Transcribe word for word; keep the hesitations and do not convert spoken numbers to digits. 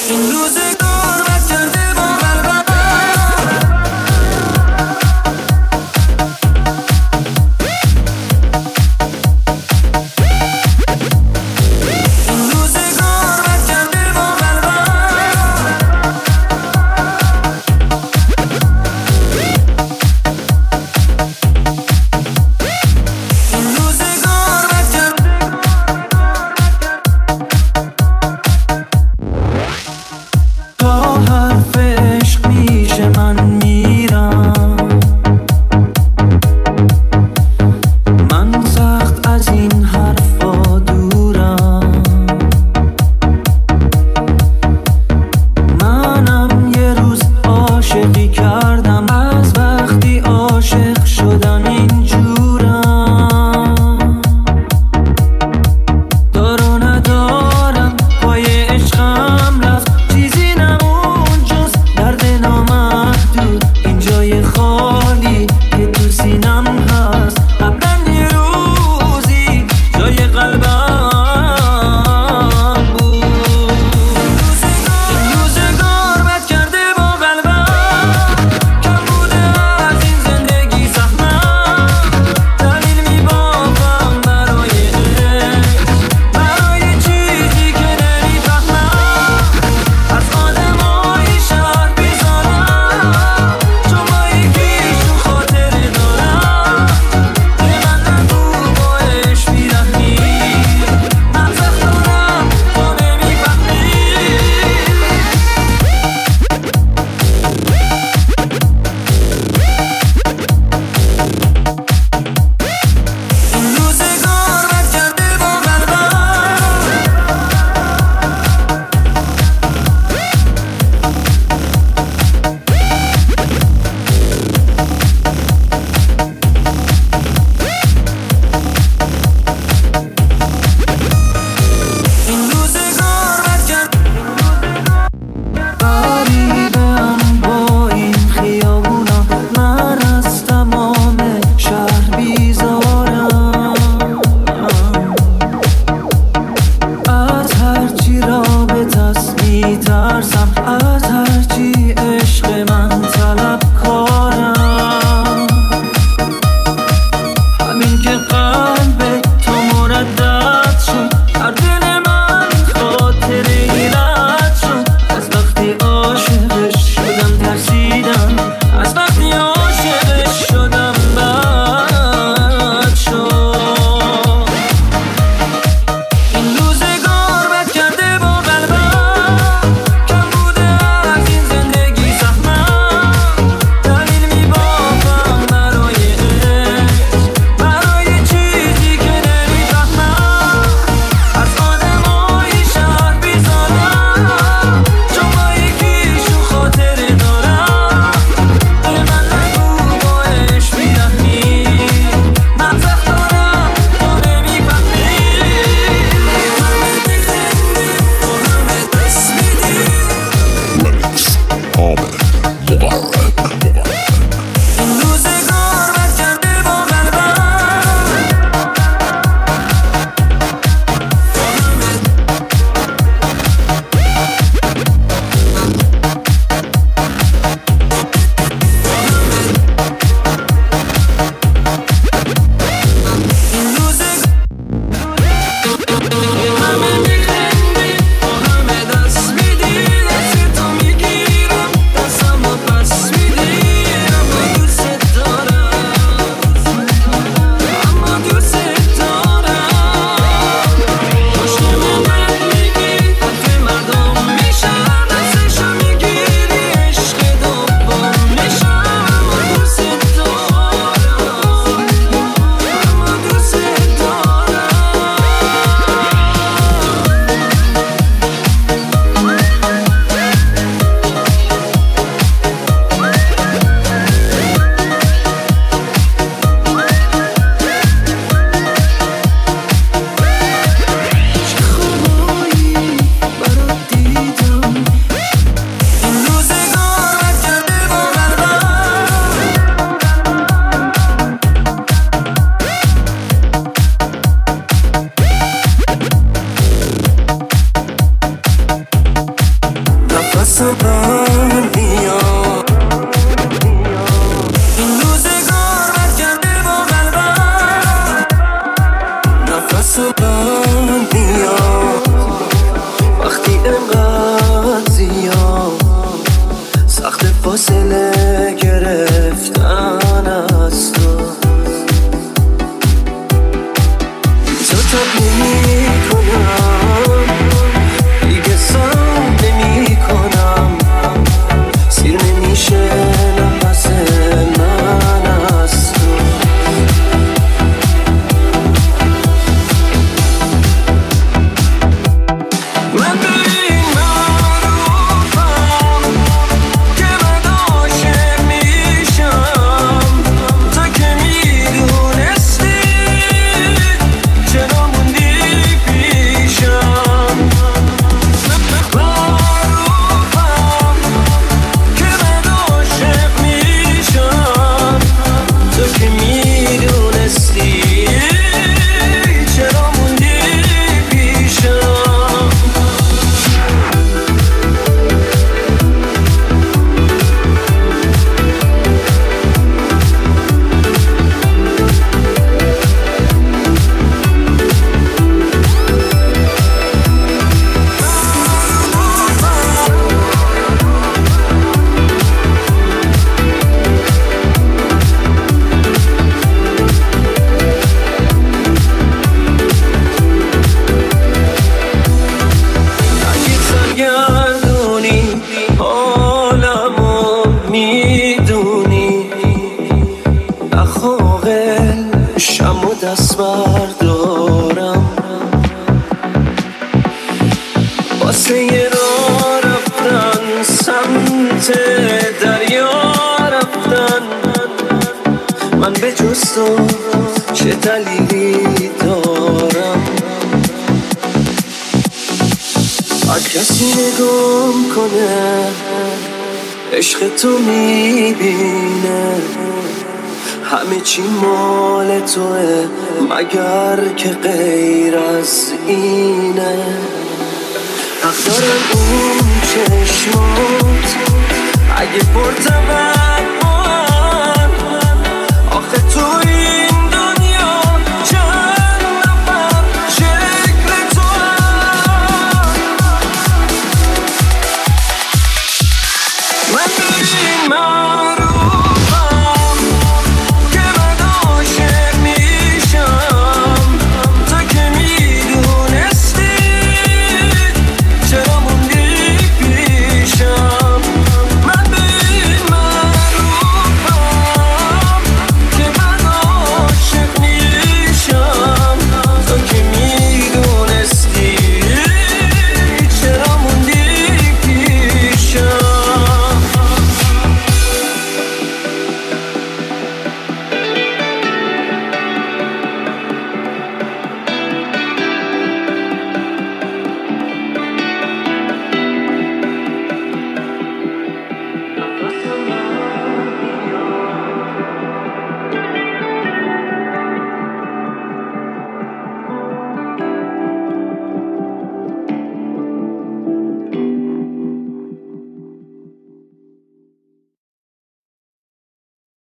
این روزگار بد کرده با قلبم. این روزگار بد کرده با قلبم. این روزگار بد کرده. نفس من بیا. این روزگار بد کرده با قلبم، نفس من بیا. وقتی انقدر زیاد سخت فاصله گرفتن از تو، تو تب نمی کنم دیگه، سام نمی کنم، سیر نمیشه نفس من از تو. من به این معروفم که من عاشق میشم، تو که میدونستی چرا موندی پیشم. معروفم که من عاشق میشم، تو که میدونستی چرا موندی پیشم. اگه سرگردونی حالمو میدونی، نخواقل شم و دست بردارم، واسه یه راه رفتن سمت دریا رفتن. من به جز تو چه دلیلی دارم؟ هر کسی نگام کنه عشق تو میبینه، همه چی مال توه مگر که غیر از اینه. حق دارن اون چشمات اگه پرتبت